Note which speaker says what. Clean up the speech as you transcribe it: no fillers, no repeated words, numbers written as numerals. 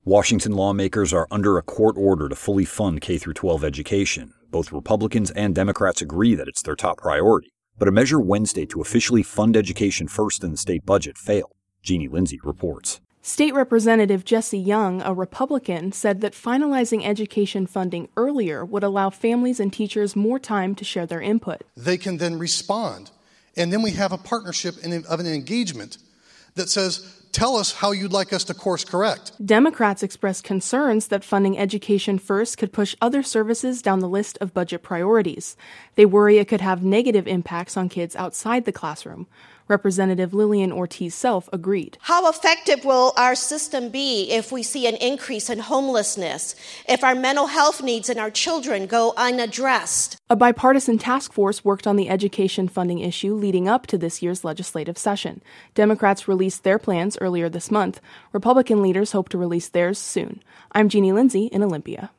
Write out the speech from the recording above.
Speaker 1: Washington lawmakers are under a court order to fully fund K-12 education. Both Republicans and Democrats agree that it's their top priority. But a measure Wednesday to officially fund education first in the state budget failed. Jeannie Lindsay reports.
Speaker 2: State Representative Jesse Young, a Republican, said that finalizing education funding earlier would allow families and teachers more time to share their input.
Speaker 3: They can then respond. And then we have a partnership of an engagement that says, tell us how you'd like us to course correct.
Speaker 2: Democrats expressed concerns that funding education first could push other services down the list of budget priorities. They worry it could have negative impacts on kids outside the classroom. Representative Lillian Ortiz-Self agreed.
Speaker 4: How effective will our system be if we see an increase in homelessness, if our mental health needs in our children go unaddressed?
Speaker 2: A bipartisan task force worked on the education funding issue leading up to this year's legislative session. Democrats released their plans earlier this month. Republican leaders hope to release theirs soon. I'm Jeannie Lindsay in Olympia.